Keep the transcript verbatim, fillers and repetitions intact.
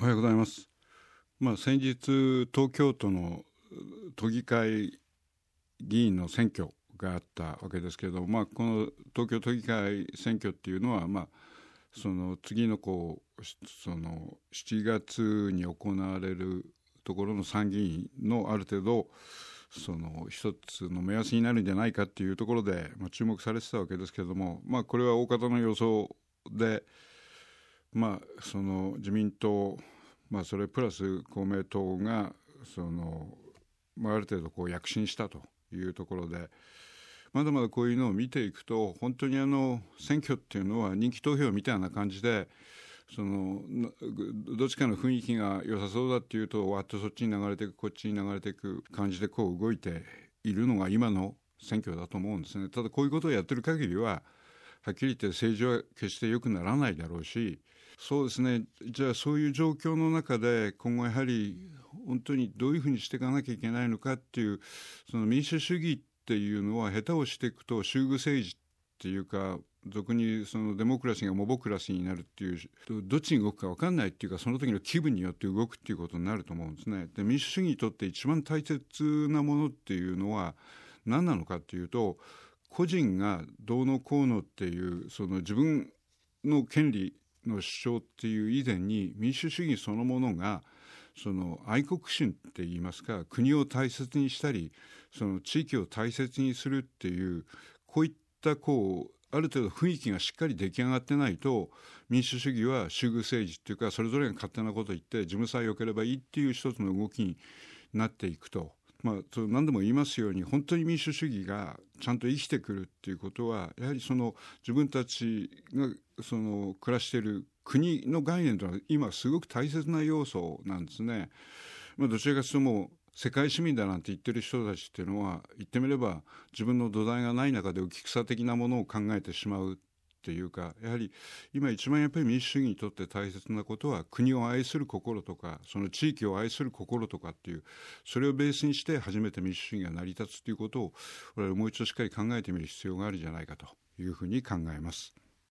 おはようございます。まあ、先日東京都の都議会議員の選挙があったわけですけれども、まあ、この東京都議会選挙っていうのは、まあ、その次のこうそのしちがつに行われるところの参議院のある程度その一つの目安になるんじゃないかっていうところで、まあ、注目されてたわけですけれども、まあ、これは大方の予想で、まあ、その自民党、まあ、それプラス公明党がその、まあ、ある程度こう躍進したというところで、まだまだこういうのを見ていくと、本当にあの選挙っていうのは人気投票みたいな感じで、そのどっちかの雰囲気が良さそうだっていうと、わっとそっちに流れていく、こっちに流れていく感じでこう動いているのが今の選挙だと思うんですね。ただこういうことをやってる限りは、はっきり言って政治は決して良くならないだろうし、そうですね、じゃあそういう状況の中で今後やはり本当にどういうふうにしていかなきゃいけないのかっていう、その民主主義っていうのは下手をしていくと集具政治っていうか、俗にそのデモクラシーがモボクラシーになるっていう、どっちに動くか分かんないっていうか、その時の気分によって動くっていうことになると思うんですね。で、民主主義にとって一番大切なものっていうのは何なのかっていうと、個人がどうのこうのっていうその自分の権利の主張っていう以前に、民主主義そのものがその愛国心って言いますか、国を大切にしたりその地域を大切にするっていう、こういったこうある程度雰囲気がしっかり出来上がってないと、民主主義は集具政治っていうか、それぞれが勝手なことを言って自分さえ良ければいいっていう一つの動きになっていくと、まあ、何度も言いますように、本当に民主主義がちゃんと生きてくるっていうことは、やはりその自分たちがその暮らしている国の概念というのは今すごく大切な要素なんですね。まあ、どちらかというともう世界市民だなんて言ってる人たちっていうのは、言ってみれば自分の土台がない中で浮き草的なものを考えてしまうっていうか、やはり今一番やっぱり民主主義にとって大切なことは、国を愛する心とかその地域を愛する心とかっていう、それをベースにして初めて民主主義が成り立つということを、我々もう一度しっかり考えてみる必要があるんじゃないかというふうに考えます。